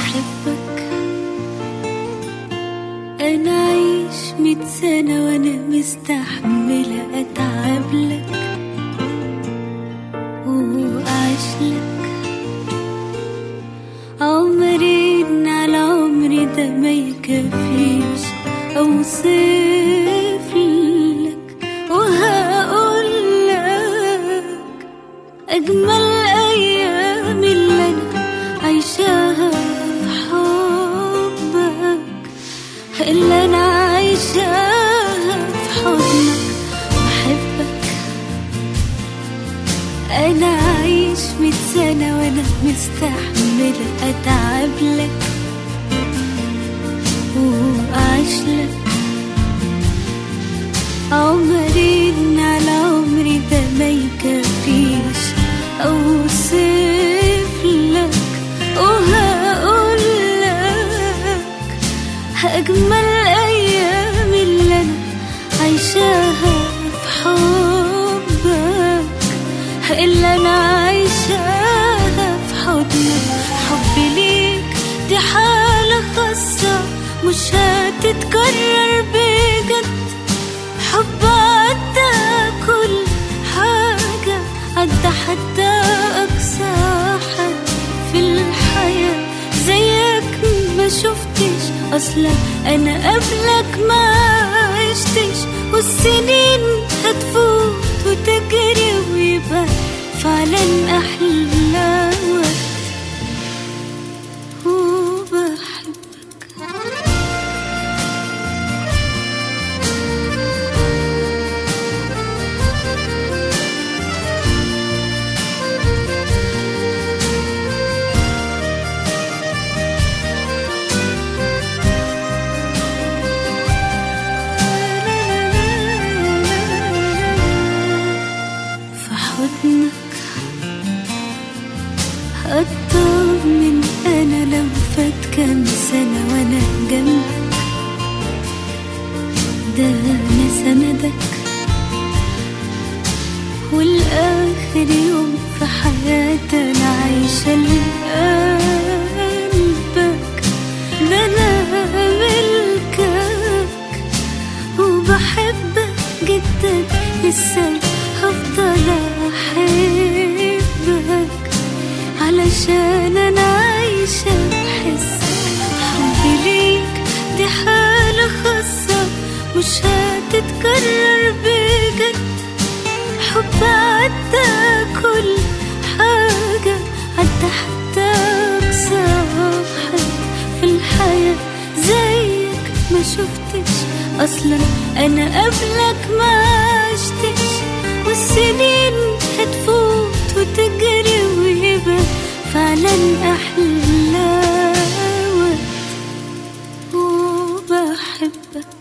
بحبك. أنا عايش 100 سنة وأنا مستحملة أتعب لك وأعيش لك. عمرين على عمري ده ما يكفيش أوصف لك، وهقول لك أجمل أيام اللي أنا عايشاها في حبك، اللي أنا عايشاها في حضنك. بحبك. أنا عايش 100 سنة وأنا مستحملة أتعب لك وأعيش لك. عمرين على عمري ده ما يكفيش أوصف لك، وهقول لك أجمل أيام اللي أنا عايشاها في حبك، اللي أنا عايشاها في حضنك. حبي ليك دي حالة خاصة مش هتتكرر بجد. حب عدى كل حاجة، عدى حتى أقصى حد في الحياة. زيك ما شفتش أصلا، أنا قبلك ما عشتش. والسنين هتفوت وتجري ويبقى فعلا أحلى وقت وبحبك. أطمن أنا لو فات كام سنة وأنا جنبك، ده أنا سندك. والآخر يوم في حياتي أنا عايشة لقلبك، ده أنا ملكك وبحبك جدا. لسه هفضل أحبك علشان أنا عايشة بحسك. حبي ليك دي حالة خاصة مش هتتكرر بجد. حب عدى كل حاجة، عدى حتى أقصى حد في الحياة. زيك ما شفتش أصلا، أنا قبلك ما عشتش. والسنين هتفوت وتجري ويبقى فعلا أحلى وقت وبحبك.